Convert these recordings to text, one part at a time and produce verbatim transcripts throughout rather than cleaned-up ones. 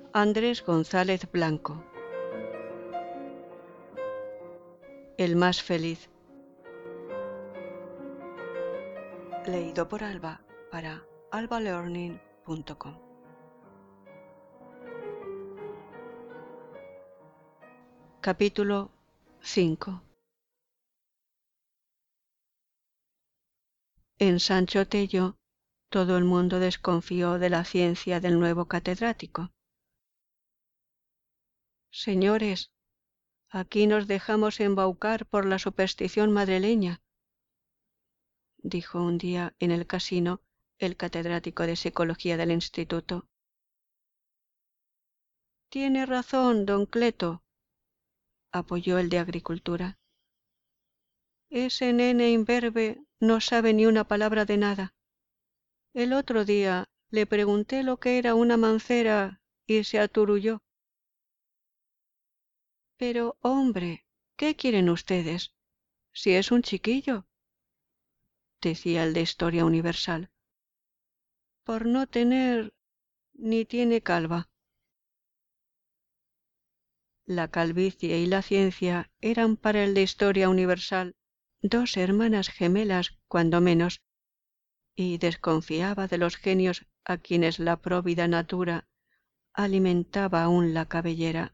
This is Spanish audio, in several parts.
Andrés González Blanco. El más feliz. Leído por Alba para alba learning punto com. Capítulo cinco. En Sancho Tello todo el mundo desconfió de la ciencia del nuevo catedrático. Señores, aquí nos dejamos embaucar por la superstición madrileña, dijo un día en el casino el catedrático de psicología del instituto. Tiene razón, don Cleto, apoyó el de agricultura. Ese nene imberbe no sabe ni una palabra de nada. El otro día le pregunté lo que era una mancera y se aturulló. Pero, hombre, ¿qué quieren ustedes? Si es un chiquillo, decía el de Historia Universal. Por no tener ni tiene calva. La calvicie y la ciencia eran para el de Historia Universal dos hermanas gemelas, cuando menos, y desconfiaba de los genios a quienes la próvida natura alimentaba aún la cabellera.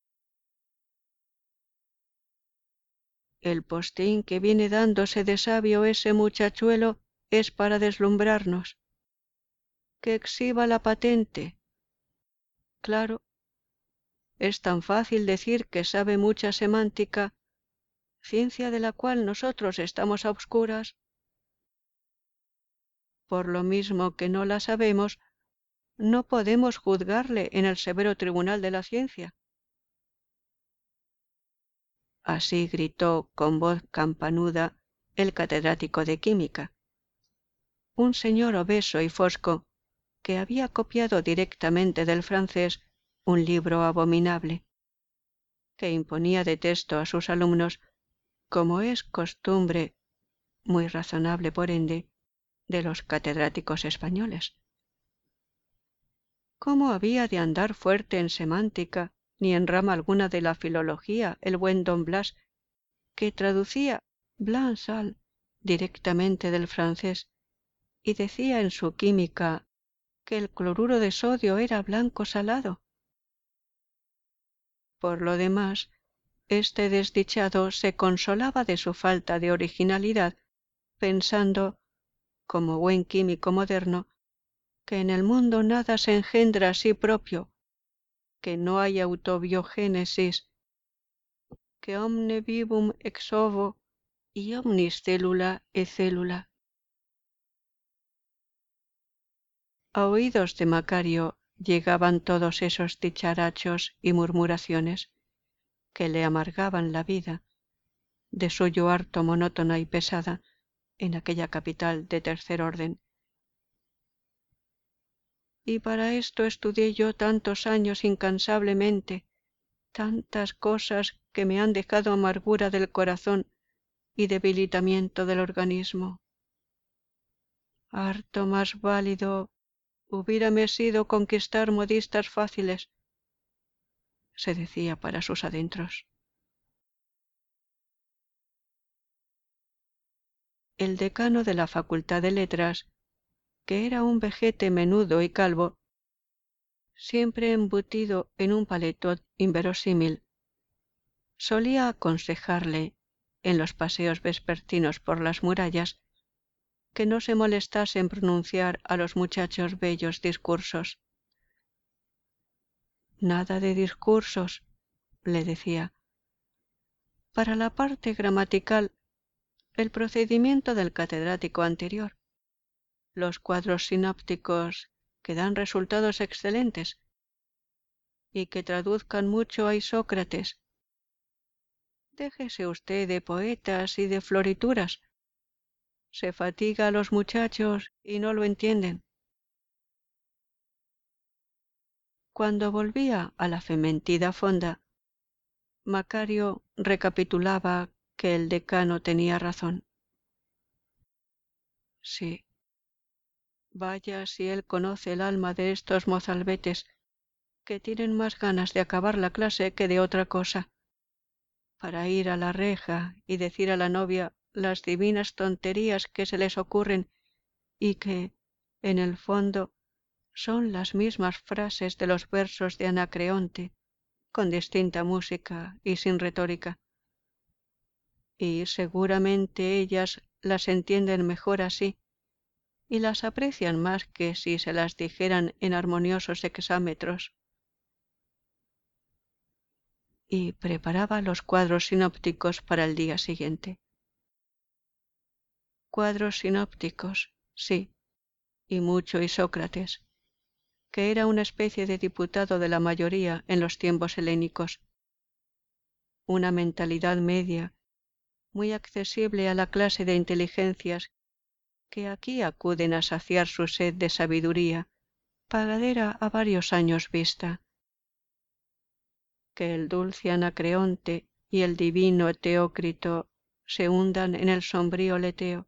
El postín que viene dándose de sabio ese muchachuelo es para deslumbrarnos. Que exhiba la patente. Claro, es tan fácil decir que sabe mucha semántica, ciencia de la cual nosotros estamos a obscuras. Por lo mismo que no la sabemos, no podemos juzgarle en el severo tribunal de la ciencia. Así gritó con voz campanuda el catedrático de química, un señor obeso y fosco que había copiado directamente del francés un libro abominable, que imponía de texto a sus alumnos, como es costumbre, muy razonable por ende, de los catedráticos españoles. ¿Cómo había de andar fuerte en semántica ni en rama alguna de la filología el buen don Blas, que traducía blanc sal directamente del francés y decía en su química que el cloruro de sodio era blanco salado? Por lo demás, este desdichado se consolaba de su falta de originalidad, pensando, como buen químico moderno, que en el mundo nada se engendra a sí propio, que no hay autobiogénesis, que omne vivum ex ovo y omnis cellula e cellula. A oídos de Macario llegaban todos esos dicharachos y murmuraciones que le amargaban la vida, de suyo harto monótona y pesada en aquella capital de tercer orden. Y para esto estudié yo tantos años incansablemente, tantas cosas que me han dejado amargura del corazón y debilitamiento del organismo. Harto más válido hubiérame sido conquistar modistas fáciles, se decía para sus adentros. El decano de la Facultad de Letras, que era un vejete menudo y calvo, siempre embutido en un paletot inverosímil, solía aconsejarle, en los paseos vespertinos por las murallas, que no se molestase en pronunciar a los muchachos bellos discursos. Nada de discursos, le decía. Para la parte gramatical, el procedimiento del catedrático anterior, los cuadros sinópticos que dan resultados excelentes y que traduzcan mucho a Isócrates. Déjese usted de poetas y de florituras. Se fatiga a los muchachos y no lo entienden. Cuando volvía a la fementida fonda, Macario recapitulaba que el decano tenía razón. Sí. Vaya si él conoce el alma de estos mozalbetes, que tienen más ganas de acabar la clase que de otra cosa, para ir a la reja y decir a la novia las divinas tonterías que se les ocurren y que, en el fondo, son las mismas frases de los versos de Anacreonte, con distinta música y sin retórica. Y seguramente ellas las entienden mejor así, y las aprecian más que si se las dijeran en armoniosos hexámetros. Y preparaba los cuadros sinópticos para el día siguiente. Cuadros sinópticos, sí, y mucho Isócrates, que era una especie de diputado de la mayoría en los tiempos helénicos. Una mentalidad media, muy accesible a la clase de inteligencias que aquí acuden a saciar su sed de sabiduría, pagadera a varios años vista. Que el dulce Anacreonte y el divino Teócrito se hundan en el sombrío leteo.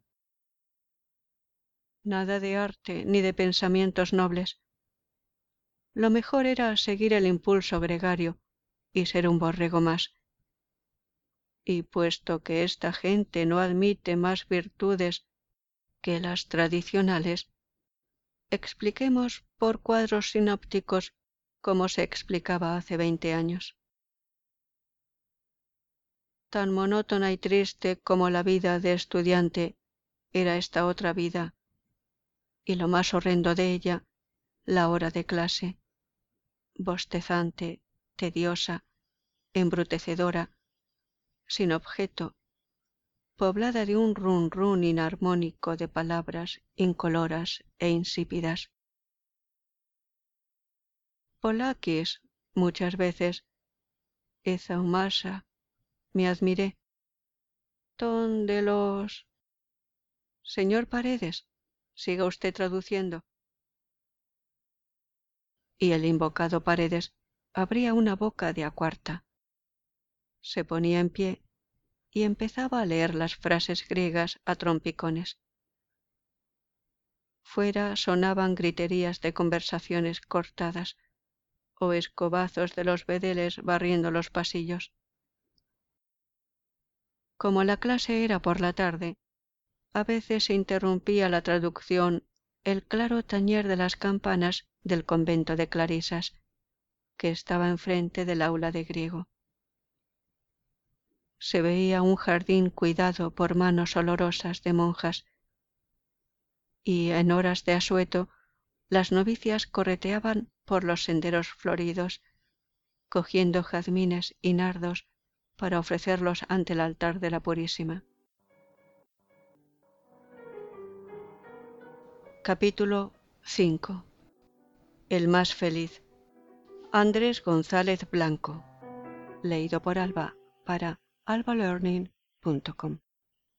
Nada de arte ni de pensamientos nobles. Lo mejor era seguir el impulso gregario y ser un borrego más. Y puesto que esta gente no admite más virtudes que las tradicionales, expliquemos por cuadros sinópticos como se explicaba hace veinte años. Tan monótona y triste como la vida de estudiante era esta otra vida, y lo más horrendo de ella, la hora de clase, bostezante, tediosa, embrutecedora, sin objeto, poblada de un run run inarmónico de palabras incoloras e insípidas. Polakis, muchas veces, Ezaumasa, me admiré. Ton de los... Señor Paredes, siga usted traduciendo. Y el invocado Paredes abría una boca de a cuarta. Se ponía en pie y empezaba a leer las frases griegas a trompicones. Fuera sonaban griterías de conversaciones cortadas o escobazos de los bedeles barriendo los pasillos. Como la clase era por la tarde, a veces se interrumpía la traducción el claro tañer de las campanas del convento de Clarisas, que estaba enfrente del aula de griego. Se veía un jardín cuidado por manos olorosas de monjas, y en horas de asueto las novicias correteaban por los senderos floridos, cogiendo jazmines y nardos para ofrecerlos ante el altar de la Purísima. Capítulo cinco. El más feliz. Andrés González Blanco. Leído por Alba para alba learning punto com.